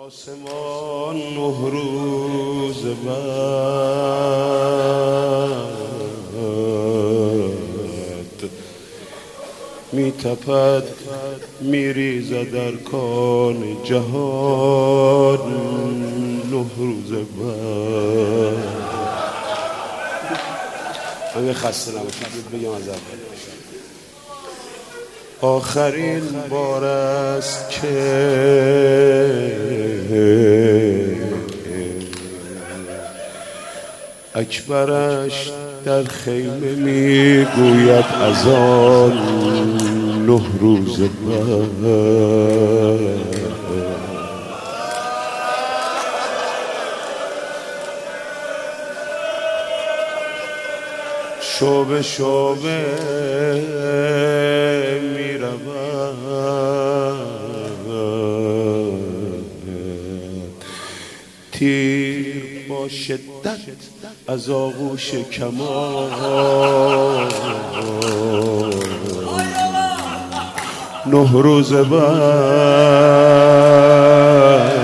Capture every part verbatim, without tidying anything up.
آسمان نه روز بعد می تپد می ریزد در کان جهان نه روز بعد. من خسته نباشید بگم از اول آخرین بار است که اکبرش در خیمه میگوید از آن نه روز بعد. شعبه شعبه می رود تیر با شدت از آغوش کمان نه روز بعد.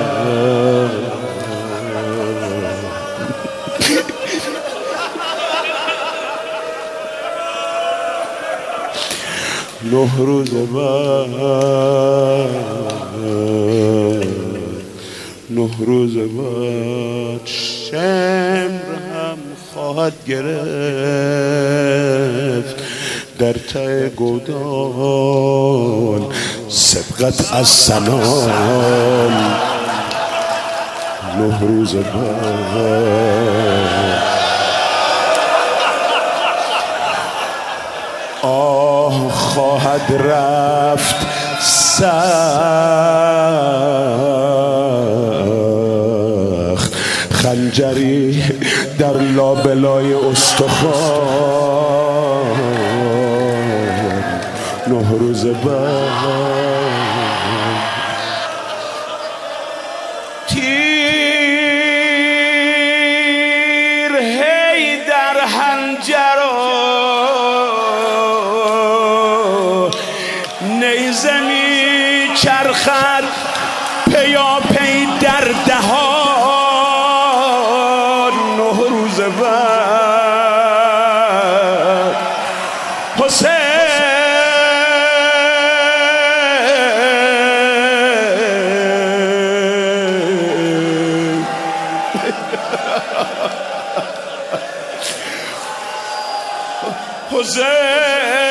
نه روز بعد نه روز بعد شمر هم خواهد گرفت در ته گودال سبقت از سنان نه روز بعد. آه خواهد رفت سخت خنجری در لابلای استخوان نه روز بعد. تیر هی در خنجر نیزه می چرخد پیا پی در دهان نه روز بعد. حسین حسین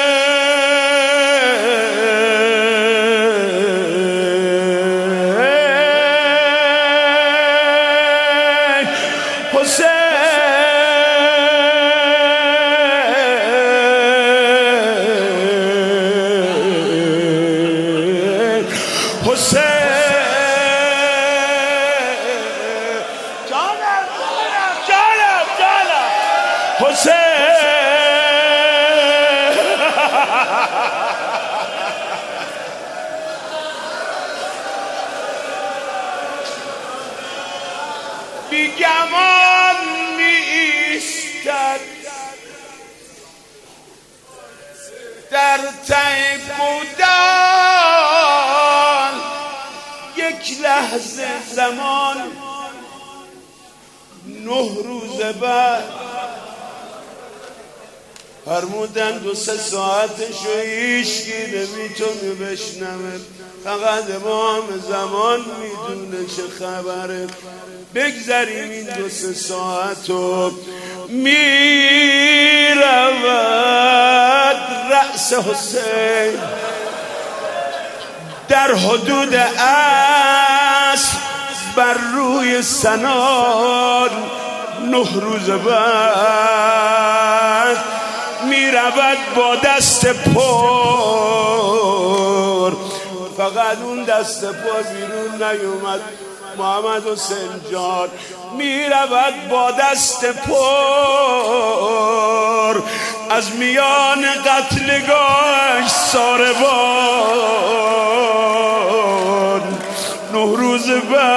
بیگمان می ایستد در ته گودال یک لحظه زمان نه روز بعد. فرمودن دو سه ساعتشو هیچکی نمیتونه بشنوه، فقط امام زمان میدونه چه خبره. بگذاریم این دو سه ساعتو میرود رأس حسین در حدود عصر بر روی سنان نه روز بعد میرود با دست پر. فقط اون دست پر بیرون نیومد محمد حسین جان میرود با دست پر از میان قتلگاهش ساربان نه روز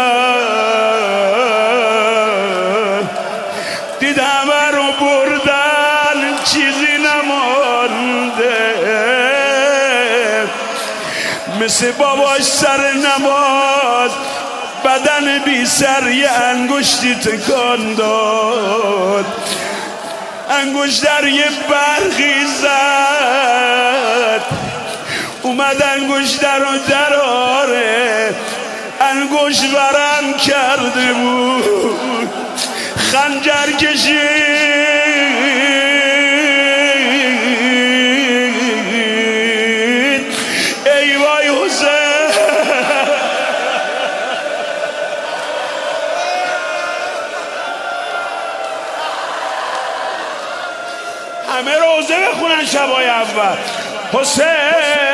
بعد. دید همه رو بردن چیزی نمانده مثل باباش سر نماز بدن بی سر یه انگشتی تکان داد، انگشت در یه برقی زد، اومد انگشت در رو دراره، انگشت ورم کرده بود، خنجر کشید. ای وای حسین، همه روزه بخونن شبای اول. حسین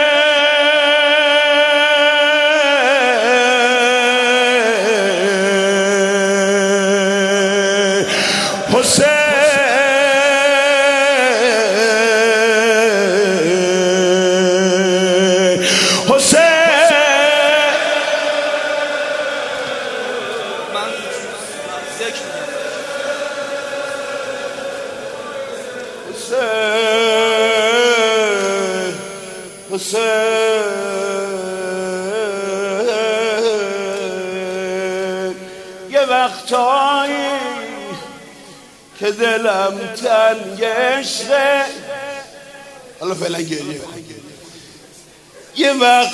حسین حسین من ذکر حسین حسین یه وقتایی که دلم تنگ عشقه، حالا فعلا گریه، یه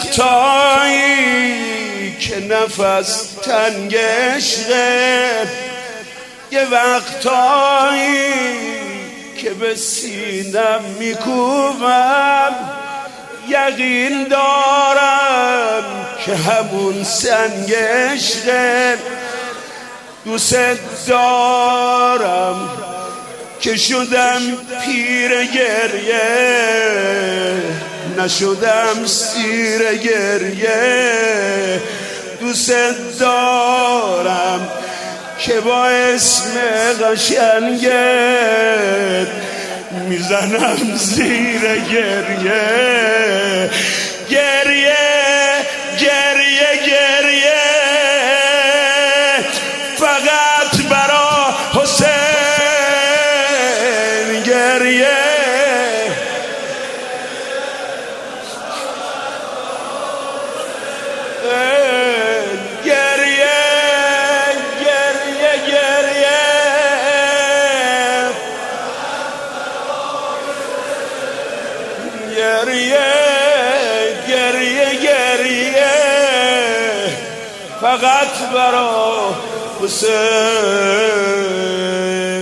وقتایی که نفس تنگ عشقه، یه وقتایی که به سینم میکوبم، یقین دارم که همون سنگ عشقه. دوست دارم که شدم پیر گریه، نشدم سیر گریه. دوست دارم که با اسم قشنگت میزنم زیر گریه، گریه گریه گریه فقط برا حسین، گریه گریه گریه گریه گریه گریه گریه فقط برا حسین.